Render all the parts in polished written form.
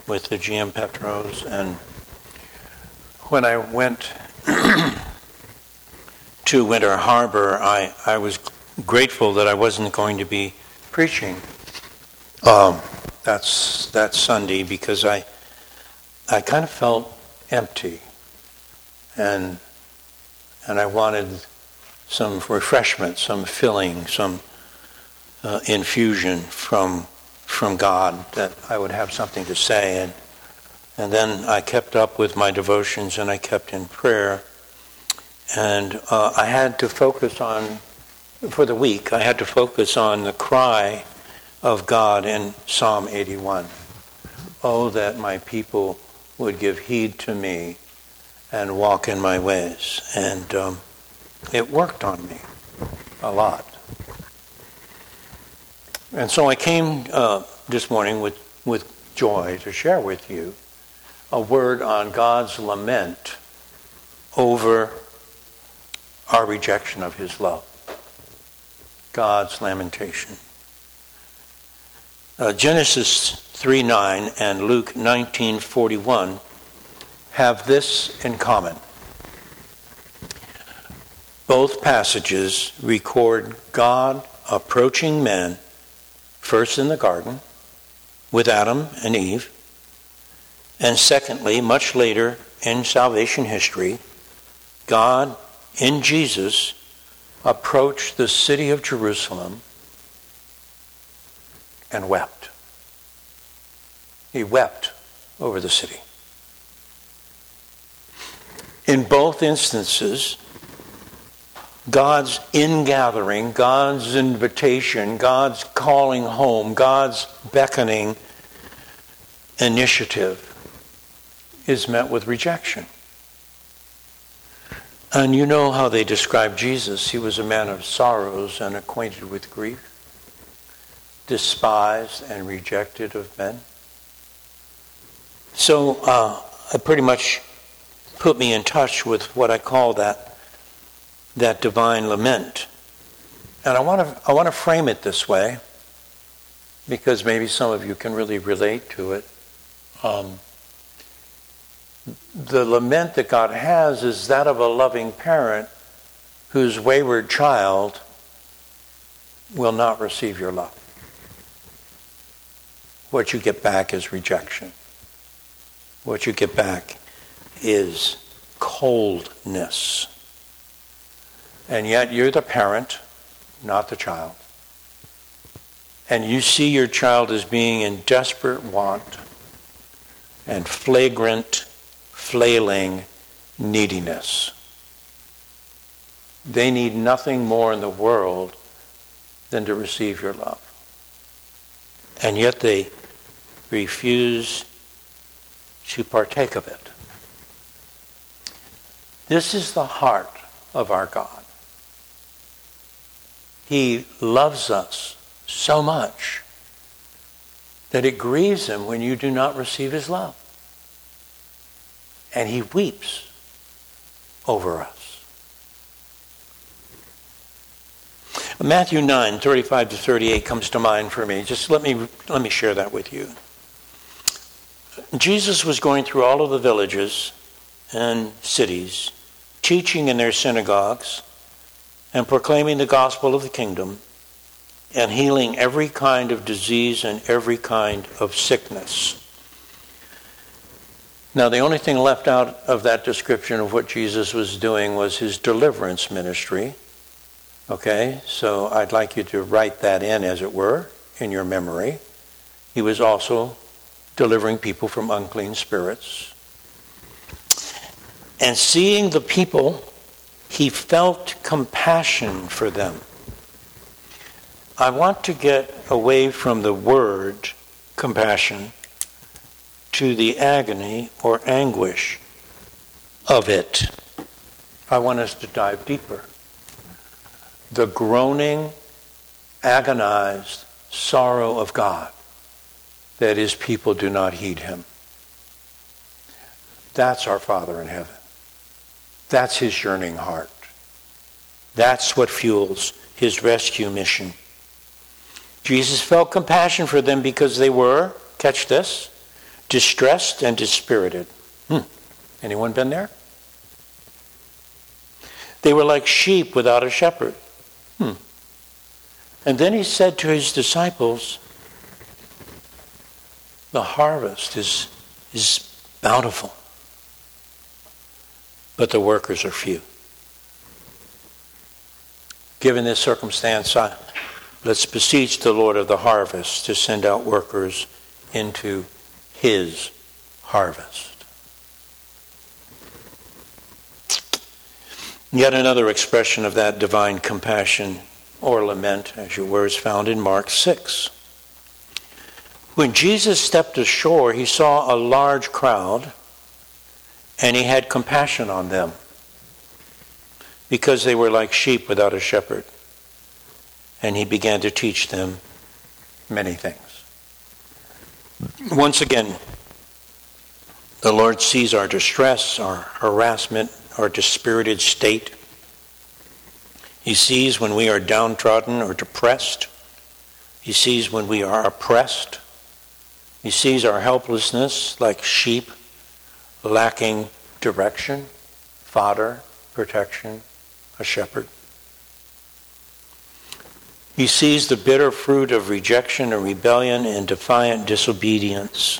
with the GM Petros, and when I went to Winter Harbor, I was grateful that I wasn't going to be preaching that Sunday, because I kind of felt empty, and I wanted some refreshment, some filling, some infusion from God, that I would have something to say. And then I kept up with my devotions, and I kept in prayer. And I had to focus on, for the week, I had to focus on the cry of God in Psalm 81. Oh, that my people would give heed to me and walk in my ways. And it worked on me a lot. And so I came this morning with joy to share with you a word on God's lament over our rejection of his love. God's lamentation. Genesis 3:9 and Luke 19:41 have this in common. Both passages record God approaching men, first in the garden with Adam and Eve, and secondly, much later in salvation history, God in Jesus approached the city of Jerusalem and wept. He wept over the city. In both instances, God's ingathering, God's invitation, God's calling home, God's beckoning initiative is met with rejection. And you know how they describe Jesus. He was a man of sorrows and acquainted with grief, despised and rejected of men. So it pretty much put me in touch with what I call that divine lament. And I want to frame it this way, because maybe some of you can really relate to it. The lament that God has is that of a loving parent whose wayward child will not receive your love. What you get back is rejection. What you get back is coldness. And yet you're the parent, not the child. And you see your child as being in desperate want and flagrant, flailing neediness. They need nothing more in the world than to receive your love. And yet they refuse to partake of it. This is the heart of our God. He loves us so much that it grieves him when you do not receive his love. And he weeps over us. Matthew 9:35-38 comes to mind for me. Just let me share that with you. Jesus was going through all of the villages and cities, teaching in their synagogues and proclaiming the gospel of the kingdom and healing every kind of disease and every kind of sickness. Now, the only thing left out of that description of what Jesus was doing was his deliverance ministry. Okay, so I'd like you to write that in, as it were, in your memory. He was also delivering people from unclean spirits. And seeing the people, he felt compassion for them. I want to get away from the word compassion to the agony or anguish of it. I want us to dive deeper. The groaning, agonized sorrow of God that his people do not heed him. That's our Father in heaven. That's his yearning heart. That's what fuels his rescue mission. Jesus felt compassion for them because they were, catch this, distressed and dispirited. Anyone been there? They were like sheep without a shepherd. And then he said to his disciples, the harvest is bountiful, but the workers are few. Given this circumstance, let's beseech the Lord of the harvest to send out workers into his harvest. Yet another expression of that divine compassion or lament, as you were, is found in Mark 6. When Jesus stepped ashore, he saw a large crowd, and he had compassion on them because they were like sheep without a shepherd. And he began to teach them many things. Once again, the Lord sees our distress, our harassment, our dispirited state. He sees when we are downtrodden or depressed. He sees when we are oppressed. He sees our helplessness like sheep, lacking direction, fodder, protection, a shepherd. He sees the bitter fruit of rejection and rebellion and defiant disobedience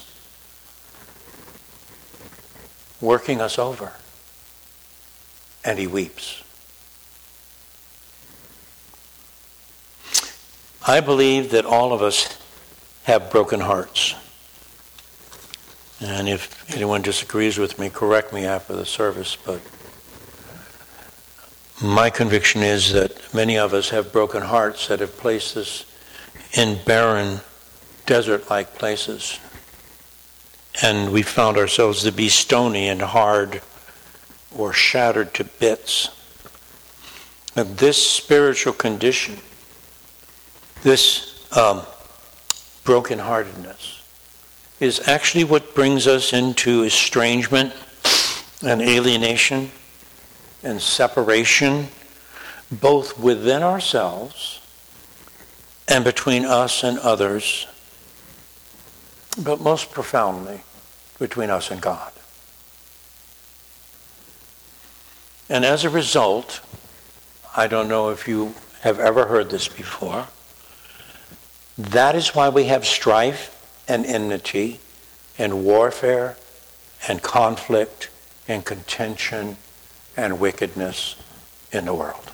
working us over. And he weeps. I believe that all of us have broken hearts. And if anyone disagrees with me, correct me after the service, but my conviction is that many of us have broken hearts that have placed us in barren, desert-like places. And we found ourselves to be stony and hard or shattered to bits. And this spiritual condition, this brokenheartedness, is actually what brings us into estrangement and alienation and separation, both within ourselves and between us and others, but most profoundly between us and God. And as a result, I don't know if you have ever heard this before, that is why we have strife and enmity and warfare and conflict and contention and wickedness in the world.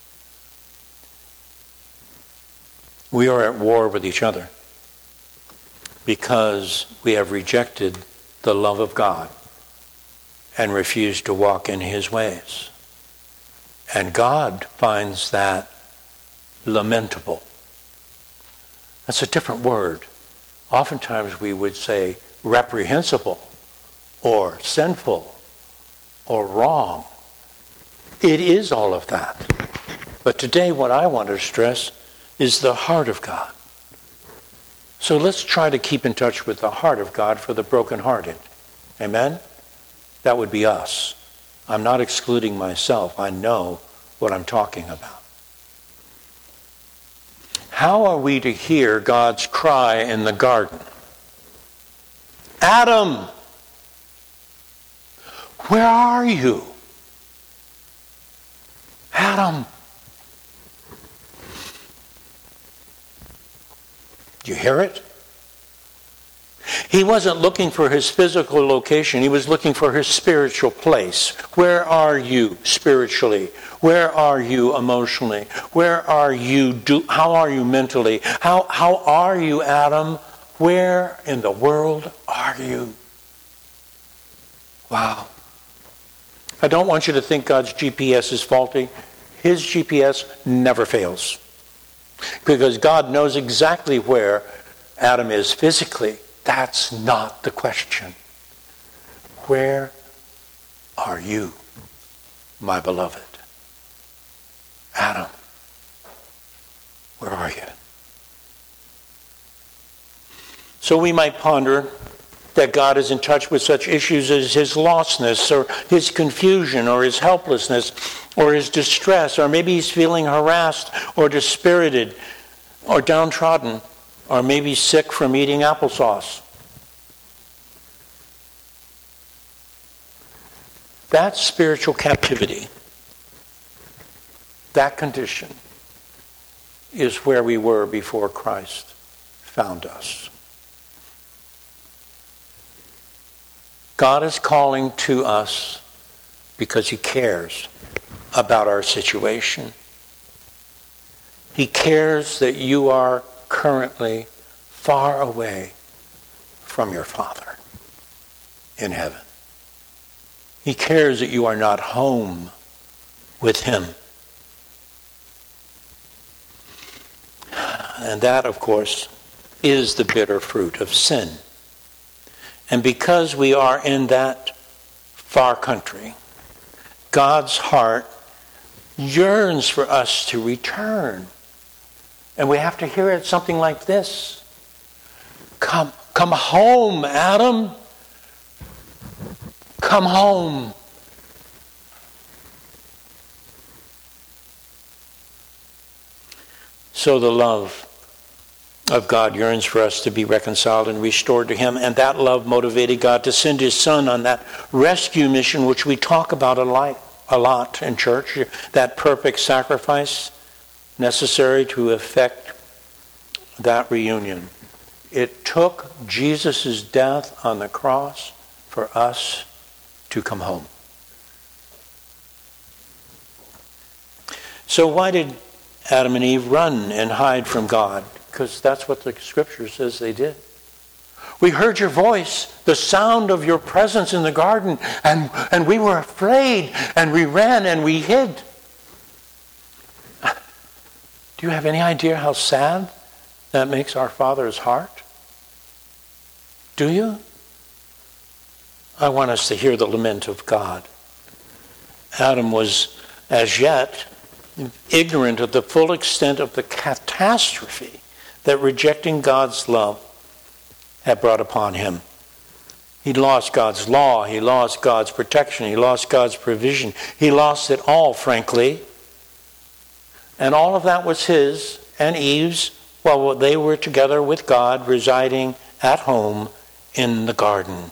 We are at war with each other because we have rejected the love of God and refused to walk in his ways. And God finds that lamentable. That's a different word. Oftentimes we would say reprehensible or sinful or wrong. It is all of that. But today what I want to stress is the heart of God. So let's try to keep in touch with the heart of God for the brokenhearted. Amen? That would be us. I'm not excluding myself. I know what I'm talking about. How are we to hear God's cry in the garden? Adam, where are you? Adam. Do you hear it? He wasn't looking for his physical location. He was looking for his spiritual place. Where are you spiritually? Where are you emotionally? Where are you? How are you mentally? How are you, Adam? Where in the world are you? Wow. I don't want you to think God's GPS is faulty. His GPS never fails. Because God knows exactly where Adam is physically. That's not the question. Where are you, my beloved? Adam, where are you? So we might ponder that God is in touch with such issues as his lostness or his confusion or his helplessness or his distress, or maybe he's feeling harassed or dispirited or downtrodden, or maybe sick from eating applesauce. That spiritual captivity, that condition, is where we were before Christ found us. God is calling to us because he cares about our situation. He cares that you are currently far away from your Father in heaven. He cares that you are not home with him. And that, of course, is the bitter fruit of sin. And because we are in that far country, God's heart yearns for us to return. And we have to hear it something like this. Come home, Adam. Come home. So the love of God yearns for us to be reconciled and restored to him. And that love motivated God to send his son on that rescue mission, which we talk about a lot in church. That perfect sacrifice necessary to effect that reunion. It took Jesus' death on the cross for us to come home. So why did Adam and Eve run and hide from God? Because that's what the scripture says they did. We heard your voice, the sound of your presence in the garden, and we were afraid, and we ran and we hid. Do you have any idea how sad that makes our Father's heart? Do you? I want us to hear the lament of God. Adam was, as yet, ignorant of the full extent of the catastrophe that rejecting God's love had brought upon him. He lost God's law. He lost God's protection. He lost God's provision. He lost it all, frankly. And all of that was his and Eve's while they were together with God, residing at home in the garden.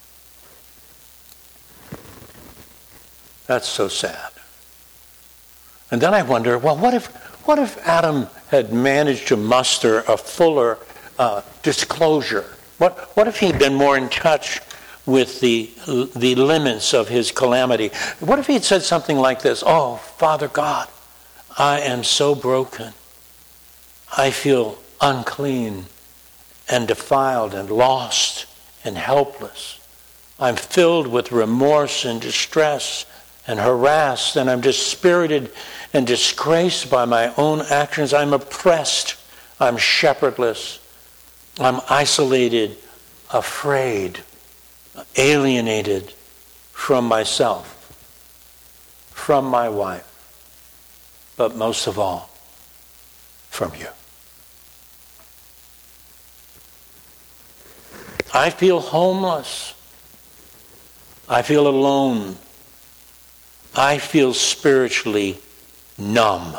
That's so sad. And then I wonder, well, what if Adam had managed to muster a fuller disclosure? What if he'd been more in touch with the limits of his calamity? What if he'd said something like this? Oh, Father God, I am so broken. I feel unclean and defiled and lost and helpless. I'm filled with remorse and distress and harassed, and I'm dispirited and disgraced by my own actions. I'm oppressed. I'm shepherdless. I'm isolated, afraid, alienated from myself, from my wife, but most of all, from you. I feel homeless. I feel alone. I feel spiritually numb.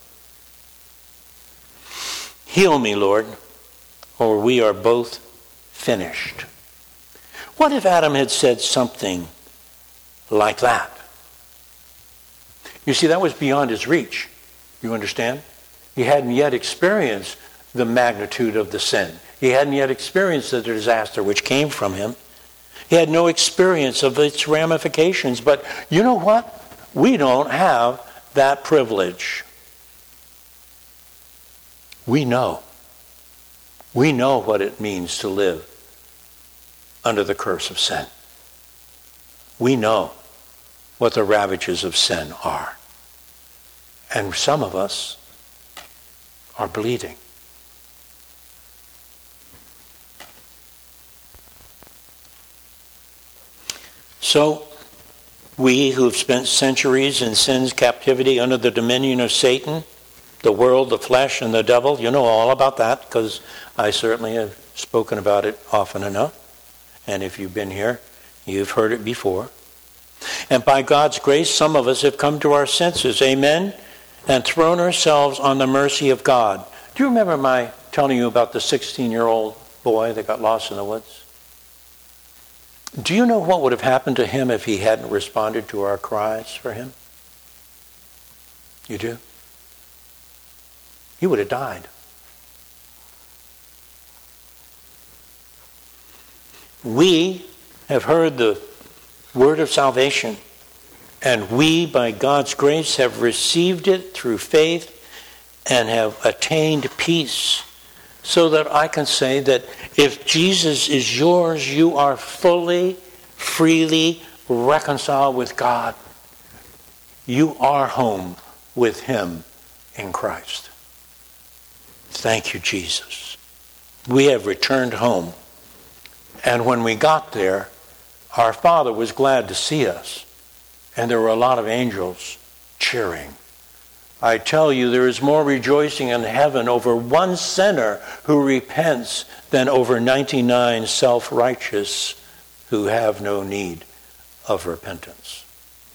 Heal me, Lord, or we are both finished. What if Adam had said something like that? You see, that was beyond his reach. You understand? He hadn't yet experienced the magnitude of the sin. He hadn't yet experienced the disaster which came from him. He had no experience of its ramifications. But you know what? We don't have that privilege. We know. We know what it means to live under the curse of sin. We know what the ravages of sin are. And some of us are bleeding. So, we who have spent centuries in sin's captivity under the dominion of Satan, the world, the flesh, and the devil, you know all about that because I certainly have spoken about it often enough. And if you've been here, you've heard it before. And by God's grace, some of us have come to our senses, amen, and thrown ourselves on the mercy of God. Do you remember my telling you about the 16-year-old boy that got lost in the woods? Do you know what would have happened to him if he hadn't responded to our cries for him? You do? He would have died. We have heard the word of salvation, and we, by God's grace, have received it through faith and have attained peace, so that I can say that if Jesus is yours, you are fully, freely reconciled with God. You are home with him in Christ. Thank you, Jesus. We have returned home. And when we got there, our Father was glad to see us. And there were a lot of angels cheering. I tell you, there is more rejoicing in heaven over one sinner who repents than over 99 self-righteous who have no need of repentance.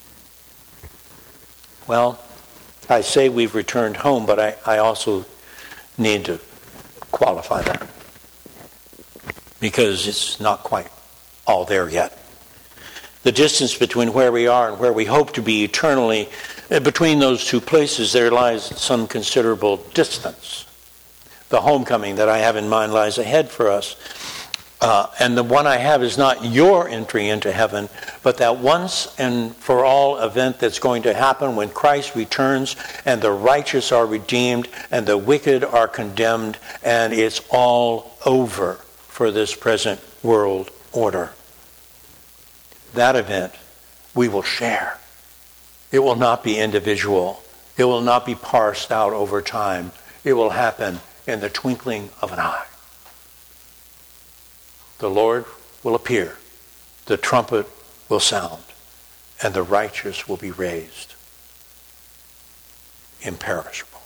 Well, I say we've returned home, but I also need to qualify that, because it's not quite all there yet. The distance between where we are and where we hope to be eternally, between those two places, there lies some considerable distance. The homecoming that I have in mind lies ahead for us. And the one I have is not your entry into heaven, but that once and for all event that's going to happen when Christ returns and the righteous are redeemed and the wicked are condemned, and it's all over for this present world order. That event we will share. It will not be individual. It will not be parsed out over time. It will happen in the twinkling of an eye. The Lord will appear. The trumpet will sound. And the righteous will be raised imperishable.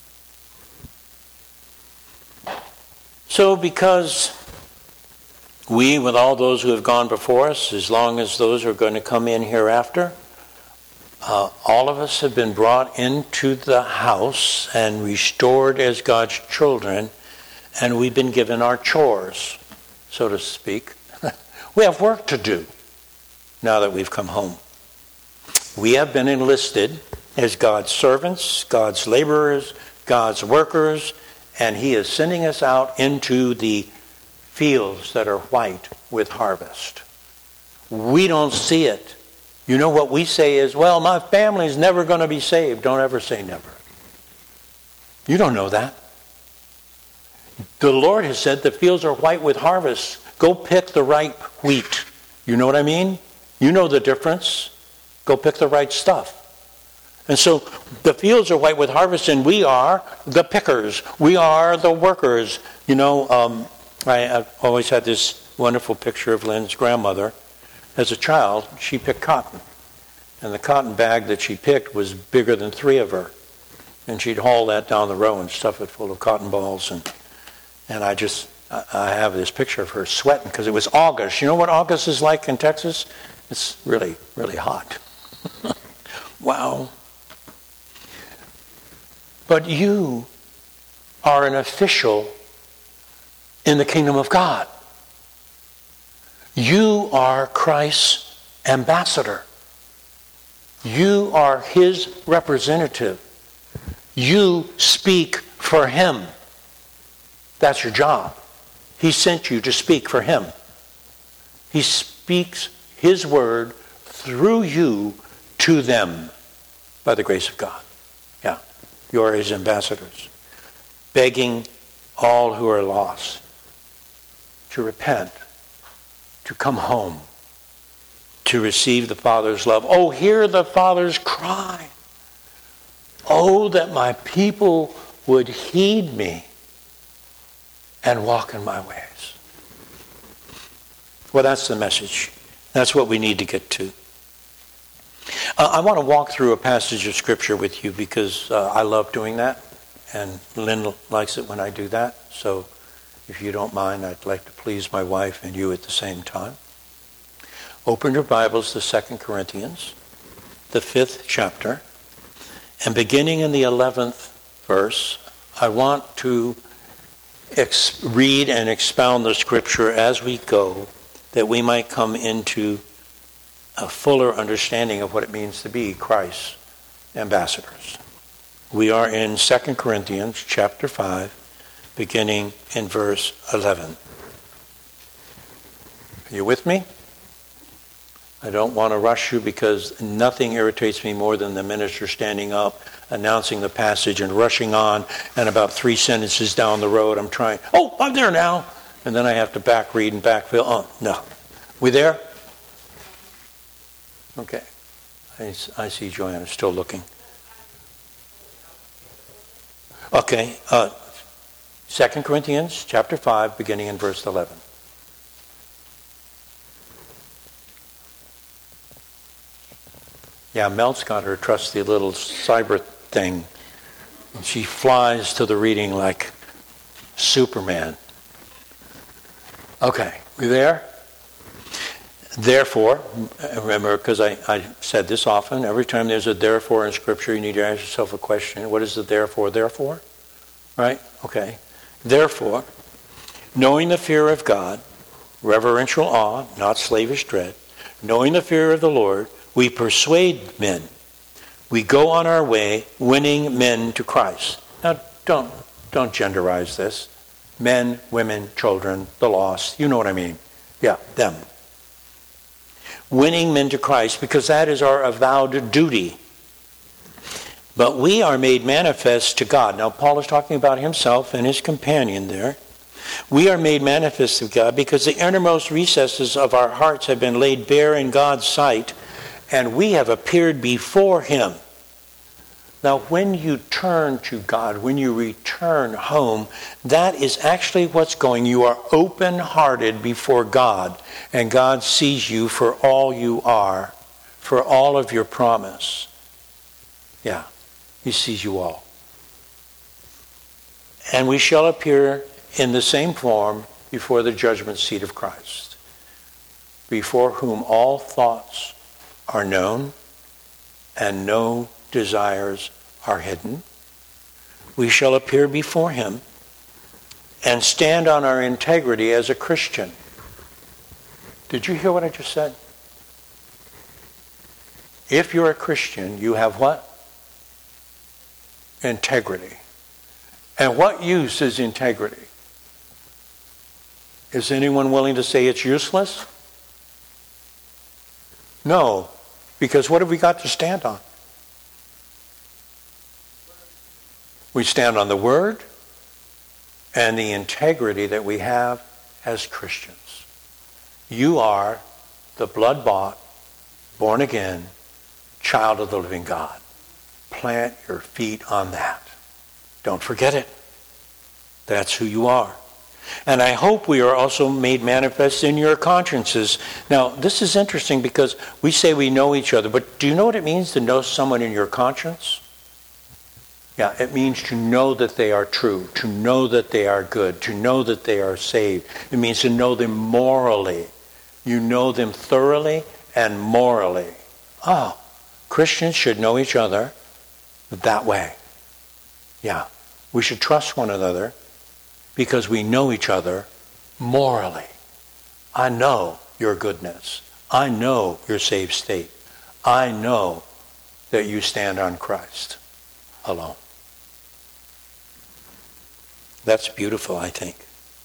So because we, with all those who have gone before us, as long as those who are going to come in hereafter, all of us have been brought into the house and restored as God's children, and we've been given our chores, so to speak. We have work to do now that we've come home. We have been enlisted as God's servants, God's laborers, God's workers, and he is sending us out into the fields that are white with harvest. We don't see it. You know what we say is, well, my family's never going to be saved. Don't ever say never. You don't know that. The Lord has said the fields are white with harvest. Go pick the right wheat. You know what I mean? You know the difference. Go pick the right stuff. And so the fields are white with harvest, and we are the pickers. We are the workers. You know, I've always had this wonderful picture of Lynn's grandmother. As a child, she picked cotton. And the cotton bag that she picked was bigger than three of her. And she'd haul that down the row and stuff it full of cotton balls. And I have this picture of her sweating because it was August. You know what August is like in Texas? It's really, really hot. Wow. But you are an official in the kingdom of God. You are Christ's ambassador. You are his representative. You speak for him. That's your job. He sent you to speak for him. He speaks his word through you to them by the grace of God. Yeah, you are his ambassadors, begging all who are lost to repent, to come home, to receive the Father's love. Oh, hear the Father's cry. Oh, that my people would heed me and walk in my ways. Well, that's the message. That's what we need to get to. I want to walk through a passage of Scripture with you because I love doing that, and Lynn likes it when I do that. So if you don't mind, I'd like to please my wife and you at the same time. Open your Bibles to 2 Corinthians, the 5th chapter, and beginning in the 11th verse, I want to read and expound the Scripture as we go, that we might come into a fuller understanding of what it means to be Christ's ambassadors. We are in 2 Corinthians chapter 5, beginning in verse 11. Are you with me? I don't want to rush you because nothing irritates me more than the minister standing up, announcing the passage and rushing on, and about 3 sentences down the road I'm trying, I'm there now, and then I have to back read and backfill. Oh, no. We there? Okay. I see Joanna still looking. Okay. 2 Corinthians chapter 5, beginning in verse 11. Yeah, Mel's got her trusty little cyber thing. And she flies to the reading like Superman. Okay, we there? Therefore, remember, because I said this often, every time there's a therefore in Scripture, you need to ask yourself a question. What is the therefore? Right? Okay. Therefore, knowing the fear of God, reverential awe, not slavish dread, knowing the fear of the Lord, we persuade men. We go on our way winning men to Christ. Now, don't genderize this. Men, women, children, the lost. You know what I mean. Yeah, them. Winning men to Christ, because that is our avowed duty. But we are made manifest to God. Now, Paul is talking about himself and his companion there. We are made manifest to God because the innermost recesses of our hearts have been laid bare in God's sight, and we have appeared before him. Now, when you turn to God, when you return home, that is actually what's going. You are open-hearted before God, and God sees you for all you are, for all of your promise. Yeah, he sees you all. And we shall appear in the same form before the judgment seat of Christ, before whom all thoughts are known and no desires are hidden. We shall appear before him and stand on our integrity as a Christian. Did you hear what I just said? If you're a Christian, you have what? Integrity. And what use is integrity? Is anyone willing to say it's useless? No, because what have we got to stand on? We stand on the Word and the integrity that we have as Christians. You are the blood-bought, born-again child of the living God. Plant your feet on that. Don't forget it. That's who you are. And I hope we are also made manifest in your consciences. Now, this is interesting because we say we know each other, but do you know what it means to know someone in your conscience? Yeah, it means to know that they are true, to know that they are good, to know that they are saved. It means to know them morally. You know them thoroughly and morally. Oh, Christians should know each other that way. Yeah, we should trust one another because we know each other morally. I know your goodness. I know your saved state. I know that you stand on Christ alone. That's beautiful, I think.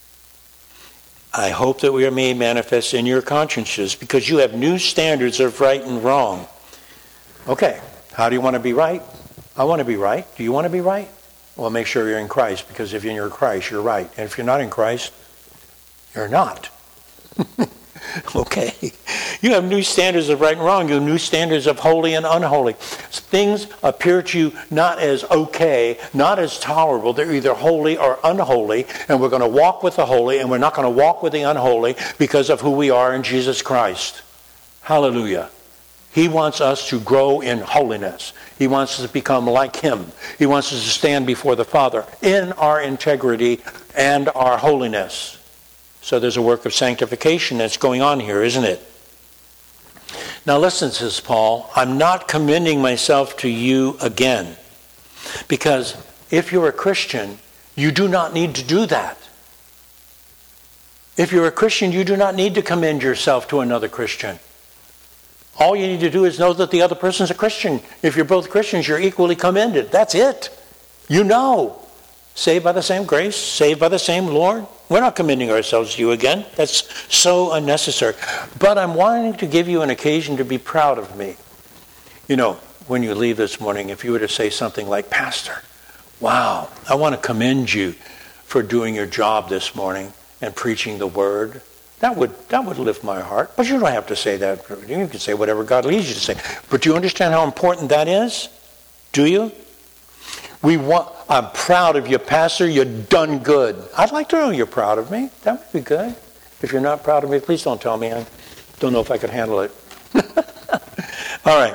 I hope that we are made manifest in your consciences because you have new standards of right and wrong. Okay, how do you want to be right? I want to be right. Do you want to be right? Well, make sure you're in Christ, because if you're in Christ, you're right. And if you're not in Christ, you're not. Okay. You have new standards of right and wrong. You have new standards of holy and unholy. Things appear to you not as okay, not as tolerable. They're either holy or unholy, and we're going to walk with the holy, and we're not going to walk with the unholy because of who we are in Jesus Christ. Hallelujah. He wants us to grow in holiness. He wants us to become like him. He wants us to stand before the Father in our integrity and our holiness. So there's a work of sanctification that's going on here, isn't it? Now listen, says Paul, I'm not commending myself to you again. Because if you're a Christian, you do not need to do that. If you're a Christian, you do not need to commend yourself to another Christian. All you need to do is know that the other person's a Christian. If you're both Christians, you're equally commended. That's it. You know. Saved by the same grace, saved by the same Lord. We're not commending ourselves to you again. That's so unnecessary. But I'm wanting to give you an occasion to be proud of me. You know, when you leave this morning, if you were to say something like, Pastor, wow, I want to commend you for doing your job this morning and preaching the word. That would lift my heart. But you don't have to say that. You can say whatever God leads you to say. But do you understand how important that is? Do you? I'm proud of you, Pastor. You've done good. I'd like to know you're proud of me. That would be good. If you're not proud of me, please don't tell me. I don't know if I could handle it. All right.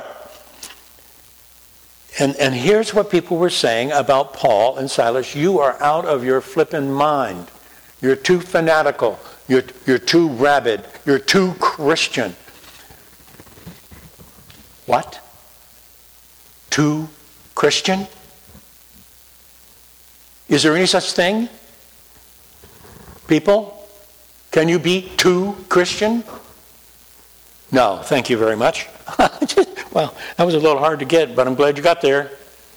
And here's what people were saying about Paul and Silas. You are out of your flippin' mind. You're too fanatical. You're too rabid. You're too Christian. What? Too Christian? Is there any such thing? People? Can you be too Christian? No, thank you very much. Well, that was a little hard to get, but I'm glad you got there.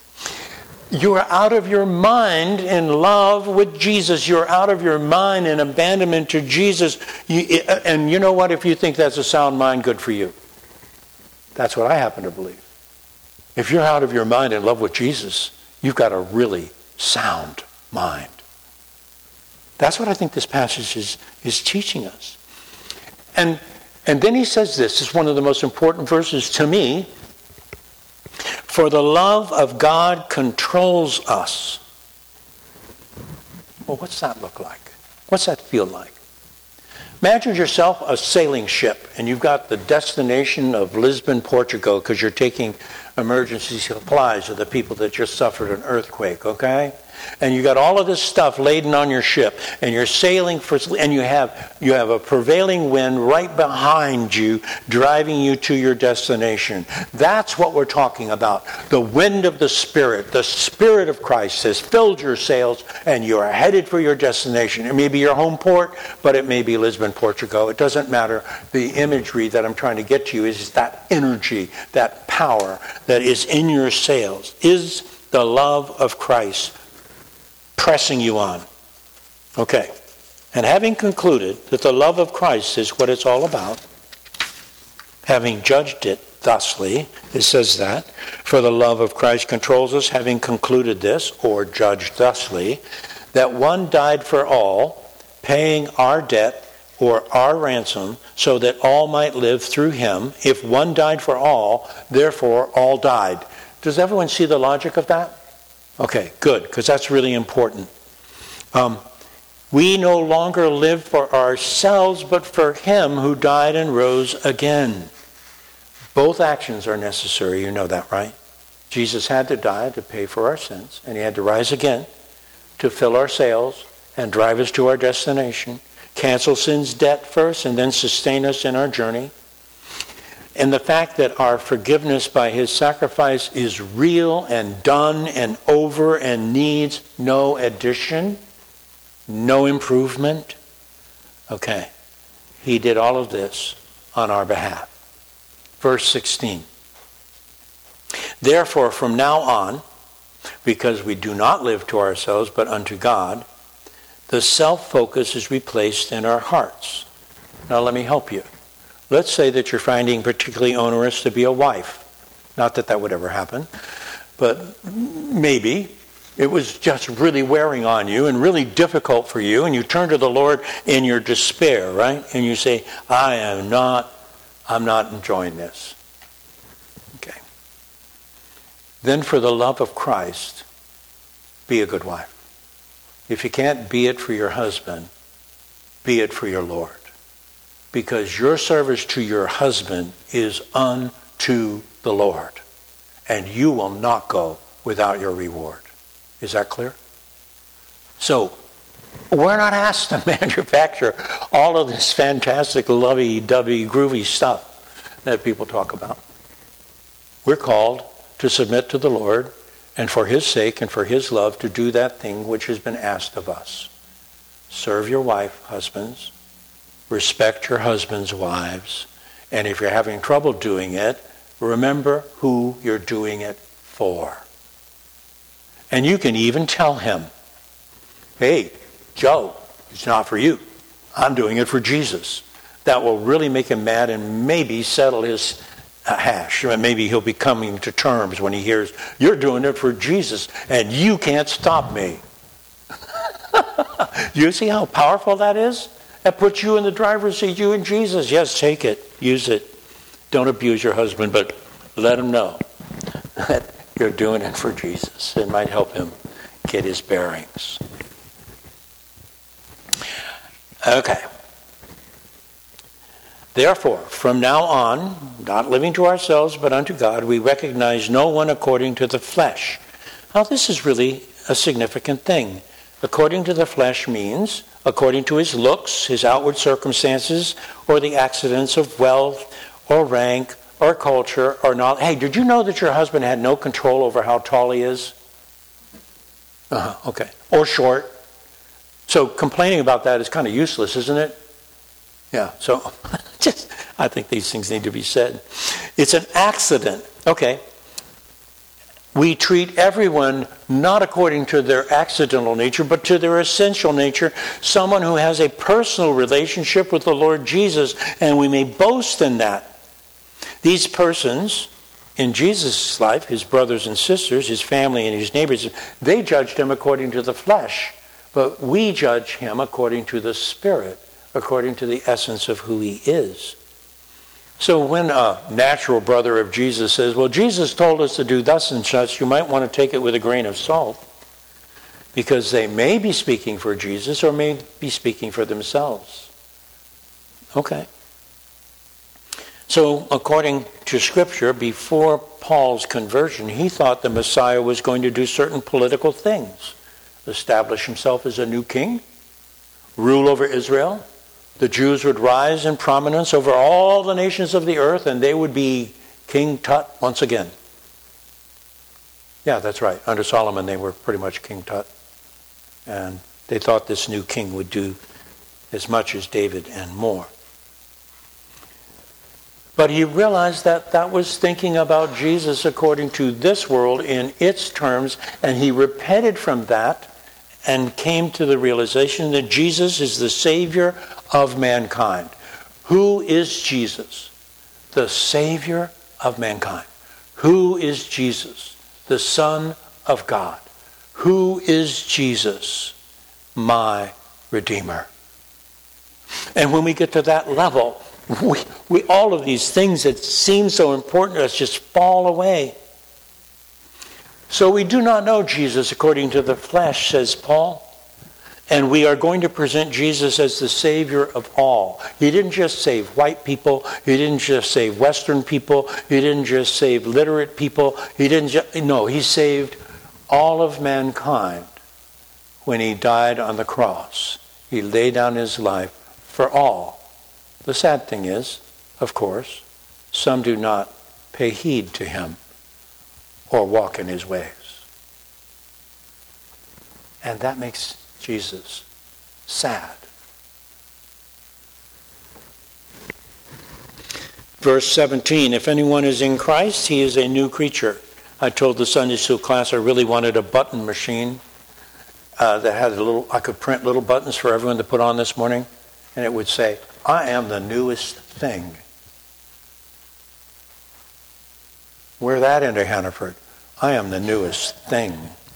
You are out of your mind in love with Jesus. You're out of your mind in abandonment to Jesus. And you know what? If you think that's a sound mind, good for you. That's what I happen to believe. If you're out of your mind in love with Jesus, you've got a really sound mind. That's what I think this passage is teaching us. And then he says this is one of the most important verses to me. For the love of God controls us. Well, what's that look like? What's that feel like? Imagine yourself a sailing ship, and you've got the destination of Lisbon, Portugal, because you're taking emergency supplies to the people that just suffered an earthquake, okay? And you got all of this stuff laden on your ship, and you're sailing and you have a prevailing wind right behind you, driving you to your destination. That's what we're talking about. The wind of the Spirit of Christ has filled your sails, and you are headed for your destination. It may be your home port, but it may be Lisbon, Portugal. It doesn't matter. The imagery that I'm trying to get to you is that energy, that power that is in your sails. Is the love of Christ pressing you on? Okay. And having concluded that the love of Christ is what it's all about, having judged it thusly, it says that, for the love of Christ controls us, having concluded this, or judged thusly, that one died for all, paying our debt or our ransom, so that all might live through him. If one died for all, therefore all died. Does everyone see the logic of that? Okay, good, because that's really important. We no longer live for ourselves, but for him who died and rose again. Both actions are necessary, you know that, right? Jesus had to die to pay for our sins, and he had to rise again to fill our sails and drive us to our destination, cancel sin's debt first, and then sustain us in our journey. And the fact that our forgiveness by his sacrifice is real and done and over and needs no addition, no improvement. Okay, he did all of this on our behalf. Verse 16. Therefore, from now on, because we do not live to ourselves but unto God, the self-focus is replaced in our hearts. Now let me help you. Let's say that you're finding particularly onerous to be a wife. Not that that would ever happen, but maybe it was just really wearing on you and really difficult for you, and you turn to the Lord in your despair, right? And you say, I'm not enjoying this. Okay. Then for the love of Christ, be a good wife. If you can't be it for your husband, be it for your Lord. Because your service to your husband is unto the Lord. And you will not go without your reward. Is that clear? So, we're not asked to manufacture all of this fantastic, lovey-dovey, groovy stuff that people talk about. We're called to submit to the Lord and for his sake and for his love to do that thing which has been asked of us. Serve your wife, husbands, respect your husband's wives. And if you're having trouble doing it, remember who you're doing it for. And you can even tell him, hey, Joe, it's not for you. I'm doing it for Jesus. That will really make him mad and maybe settle his hash. Maybe he'll be coming to terms when he hears, you're doing it for Jesus and you can't stop me. You see how powerful that is? That puts you in the driver's seat, you and Jesus. Yes, take it. Use it. Don't abuse your husband, but let him know that you're doing it for Jesus. It might help him get his bearings. Okay. Therefore, from now on, not living to ourselves but unto God, we recognize no one according to the flesh. Now, this is really a significant thing. According to the flesh means according to his looks, his outward circumstances, or the accidents of wealth or rank or culture or not. Hey, did you know that your husband had no control over how tall he is? Okay. Or short. So complaining about that is kind of useless, isn't it? Yeah, so I think these things need to be said. It's an accident. Okay. We treat everyone not according to their accidental nature, but to their essential nature, someone who has a personal relationship with the Lord Jesus, and we may boast in that. These persons in Jesus' life, his brothers and sisters, his family and his neighbors, they judged him according to the flesh, but we judge him according to the Spirit, according to the essence of who he is. So when a natural brother of Jesus says, well, Jesus told us to do thus and such, you might want to take it with a grain of salt, because they may be speaking for Jesus or may be speaking for themselves. Okay. So according to Scripture, before Paul's conversion, he thought the Messiah was going to do certain political things. Establish himself as a new king, rule over Israel. The Jews would rise in prominence over all the nations of the earth, and they would be King Tut once again. Yeah, that's right. Under Solomon, they were pretty much King Tut. And they thought this new king would do as much as David and more. But he realized that that was thinking about Jesus according to this world in its terms, and he repented from that and came to the realization that Jesus is the Savior of mankind. Who is Jesus? The Savior of mankind. Who is Jesus? The Son of God. Who is Jesus? My Redeemer. And when we get to that level, we all of these things that seem so important to us just fall away. So we do not know Jesus according to the flesh, says Paul. And we are going to present Jesus as the Savior of all. He didn't just save white people. He didn't just save Western people. He didn't just save literate people. He saved all of mankind when he died on the cross. He laid down his life for all. The sad thing is, of course, some do not pay heed to him or walk in his ways. And that makes Jesus sad. Verse 17, if anyone is in Christ, he is a new creature. I told the Sunday school class I really wanted a button machine that had I could print little buttons for everyone to put on this morning, and it would say, I am the newest thing. Wear that into Hannaford. I am the newest thing.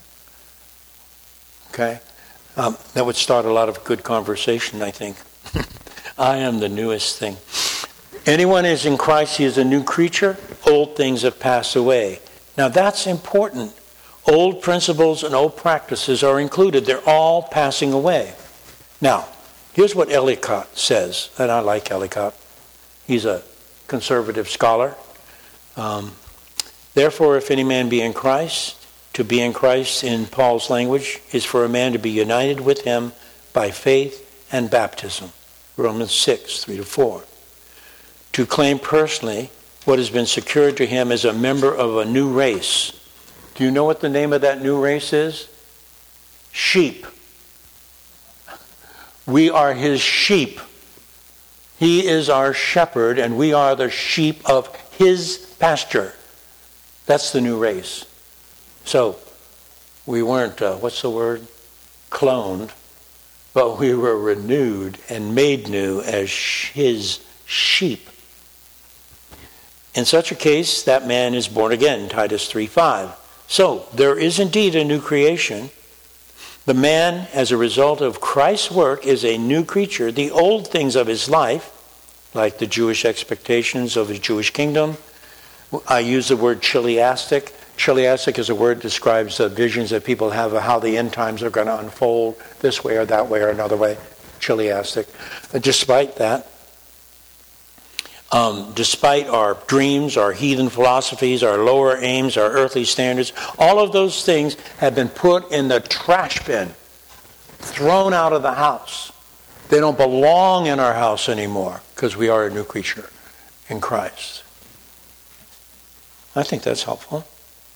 Okay? That would start a lot of good conversation, I think. I am the newest thing. Anyone is in Christ, he is a new creature. Old things have passed away. Now that's important. Old principles and old practices are included. They're all passing away. Now, here's what Ellicott says, and I like Ellicott. He's a conservative scholar. Therefore, if any man be in Christ, to be in Christ in Paul's language is for a man to be united with him by faith and baptism. Romans 6, 3-4. To claim personally what has been secured to him as a member of a new race. Do you know what the name of that new race is? Sheep. We are his sheep. He is our shepherd, and we are the sheep of his pasture. That's the new race. So, we weren't, cloned, but we were renewed and made new as his sheep. In such a case, that man is born again, Titus 3:5. So, there is indeed a new creation. The man, as a result of Christ's work, is a new creature. The old things of his life, like the Jewish expectations of his Jewish kingdom, I use the word chiliastic. Chiliastic is a word that describes the visions that people have of how the end times are going to unfold this way or that way or another way. Chiliastic. Despite that, despite our dreams, our heathen philosophies, our lower aims, our earthly standards, all of those things have been put in the trash bin, thrown out of the house. They don't belong in our house anymore because we are a new creature in Christ. I think that's helpful.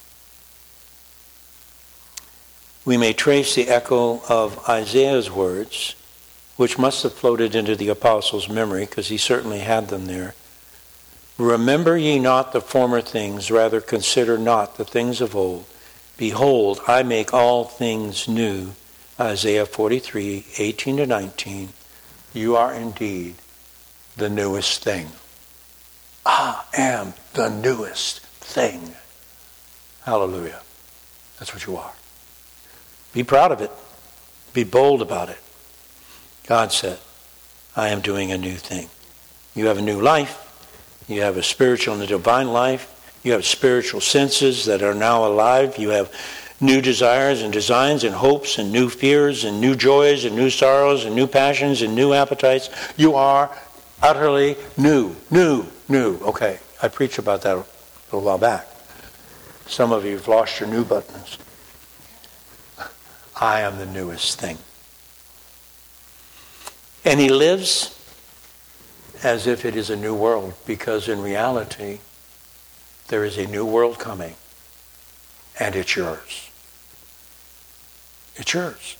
We may trace the echo of Isaiah's words, which must have floated into the apostle's memory because he certainly had them there. Remember ye not the former things, rather consider not the things of old. Behold, I make all things new. Isaiah 43:18-19. You are indeed the newest thing. I am the newest thing. Hallelujah. That's what you are. Be proud of it. Be bold about it. God said, I am doing a new thing. You have a new life. You have a spiritual and a divine life. You have spiritual senses that are now alive. You have new desires and designs and hopes and new fears and new joys and new sorrows and new passions and new appetites. You are utterly new. Okay, I preached about that a little while back. Some of you have lost your new buttons. I am the newest thing. And he lives as if it is a new world, because in reality, there is a new world coming, and it's yours. It's yours.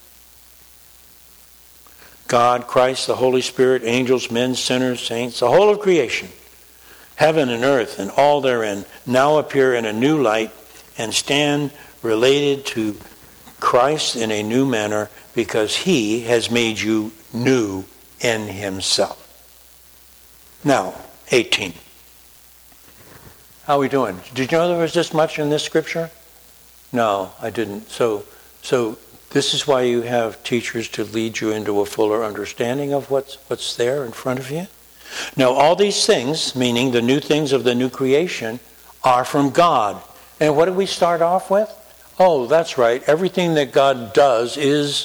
God, Christ, the Holy Spirit, angels, men, sinners, saints, the whole of creation, heaven and earth and all therein, now appear in a new light and stand related to Christ in a new manner, because he has made you new in himself. Now, 18. How are we doing? Did you know there was this much in this scripture? No, I didn't. So this is why you have teachers to lead you into a fuller understanding of what's there in front of you. Now, all these things, meaning the new things of the new creation, are from God. And what did we start off with? Oh, that's right. Everything that God does is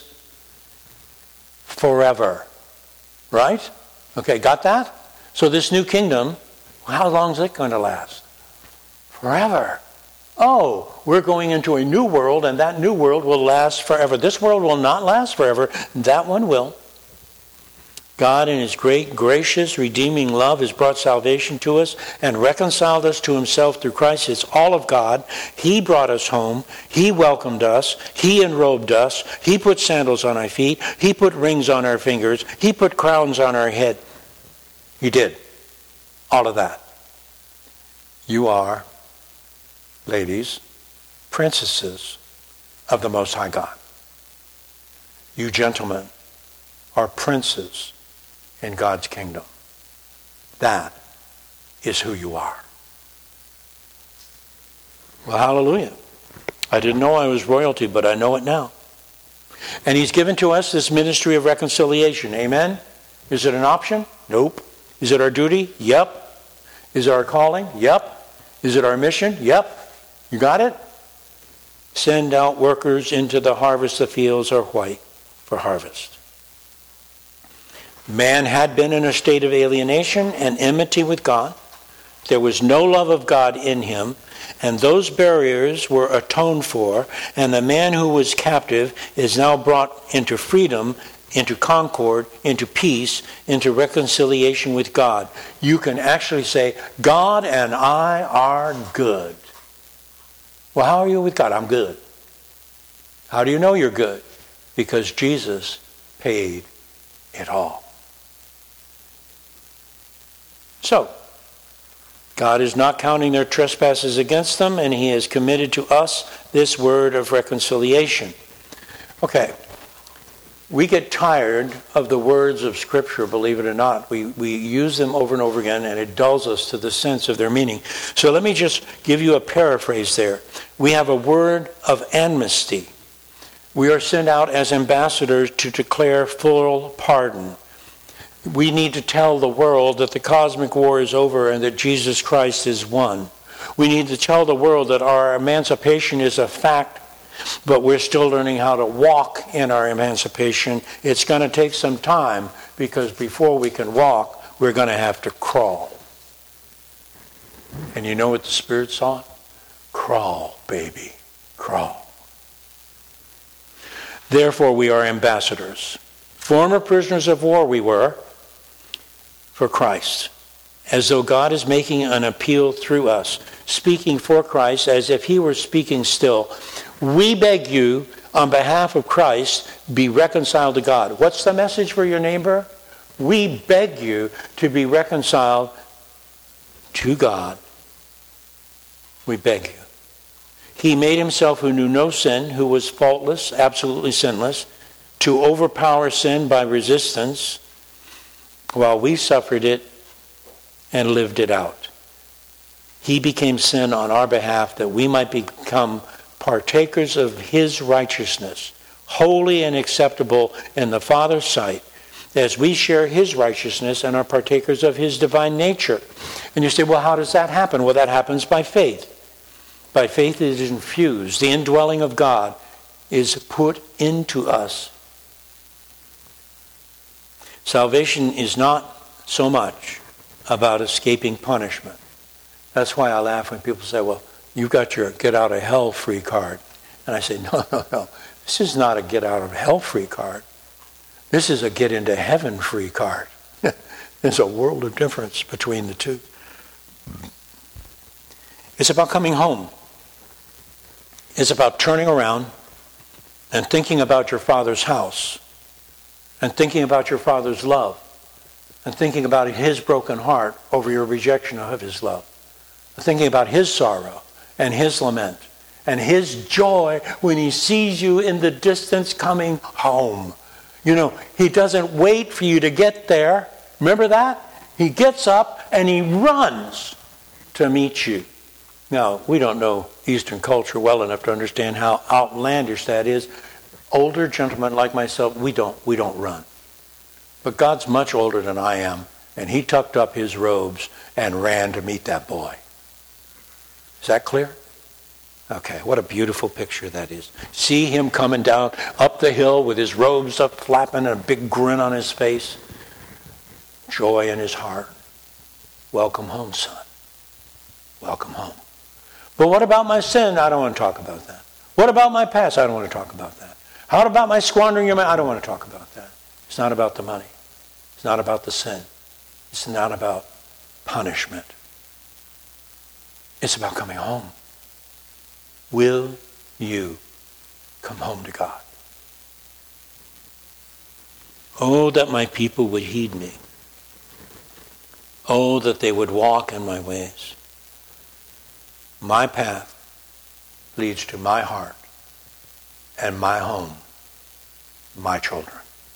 forever. Right? Okay, got that? So this new kingdom, how long is it going to last? Forever. Oh, we're going into a new world, and that new world will last forever. This world will not last forever. That one will. God, in his great, gracious, redeeming love, has brought salvation to us and reconciled us to himself through Christ. It's all of God. He brought us home. He welcomed us. He enrobed us. He put sandals on our feet. He put rings on our fingers. He put crowns on our head. He did. All of that. You are, ladies, princesses of the Most High God. You gentlemen are princes in God's kingdom. That is who you are. Well, hallelujah. I didn't know I was royalty, but I know it now. And he's given to us this ministry of reconciliation. Amen? Is it an option? Nope. Is it our duty? Yep. Is it our calling? Yep. Is it our mission? Yep. You got it? Send out workers into the harvest. The fields are white for harvest. Man had been in a state of alienation and enmity with God. There was no love of God in him, and those barriers were atoned for, and the man who was captive is now brought into freedom, into concord, into peace, into reconciliation with God. You can actually say, God and I are good. Well, how are you with God? I'm good. How do you know you're good? Because Jesus paid it all. So, God is not counting their trespasses against them, and he has committed to us this word of reconciliation. Okay. We get tired of the words of Scripture, believe it or not. We use them over and over again, and it dulls us to the sense of their meaning. So let me just give you a paraphrase there. We have a word of amnesty. We are sent out as ambassadors to declare full pardon. We need to tell the world that the cosmic war is over and that Jesus Christ is won. We need to tell the world that our emancipation is a fact, but we're still learning how to walk in our emancipation. It's going to take some time, because before we can walk, we're going to have to crawl. And you know what the Spirit saw? Crawl, baby, crawl. Therefore, we are ambassadors. Former prisoners of war we were for Christ, as though God is making an appeal through us, speaking for Christ as if he were speaking still. We beg you, on behalf of Christ, be reconciled to God. What's the message for your neighbor? We beg you to be reconciled to God. We beg you. He made himself who knew no sin, who was faultless, absolutely sinless, to overpower sin by resistance, while we suffered it and lived it out. He became sin on our behalf that we might become partakers of his righteousness, holy and acceptable in the Father's sight, as we share his righteousness and are partakers of his divine nature. And you say, well, how does that happen? Well, that happens by faith. By faith it is infused. The indwelling of God is put into us. Salvation is not so much about escaping punishment. That's why I laugh when people say, well, you've got your get out of hell free card. And I say, no. This is not a get out of hell free card. This is a get into heaven free card. There's a world of difference between the two. It's about coming home. It's about turning around and thinking about your Father's house, and thinking about your Father's love, and thinking about his broken heart over your rejection of his love, and thinking about his sorrow and his lament and his joy when he sees you in the distance coming home. You know, he doesn't wait for you to get there. Remember that? He gets up and he runs to meet you. Now, we don't know Eastern culture well enough to understand how outlandish that is. Older gentlemen like myself, we don't run. But God's much older than I am, and he tucked up his robes and ran to meet that boy. Is that clear? Okay, what a beautiful picture that is. See him coming down up the hill with his robes up flapping and a big grin on his face. Joy in his heart. Welcome home, son. Welcome home. But what about my sin? I don't want to talk about that. What about my past? I don't want to talk about that. How about my squandering your money? I don't want to talk about that. It's not about the money. It's not about the sin. It's not about punishment. It's about coming home. Will you come home to God? Oh, that my people would heed me. Oh, that they would walk in my ways. My path leads to my heart and my home, my children.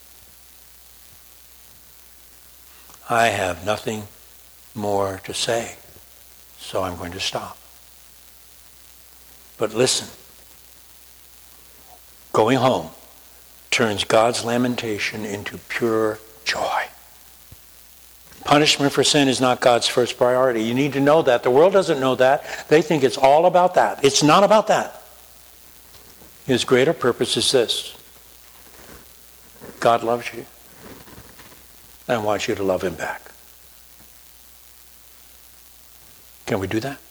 I have nothing more to say, so I'm going to stop. But listen, going home turns God's lamentation into pure joy. Punishment for sin is not God's first priority. You need to know that. The world doesn't know that. They think it's all about that. It's not about that. His greater purpose is this. God loves you and wants you to love him back. Can we do that?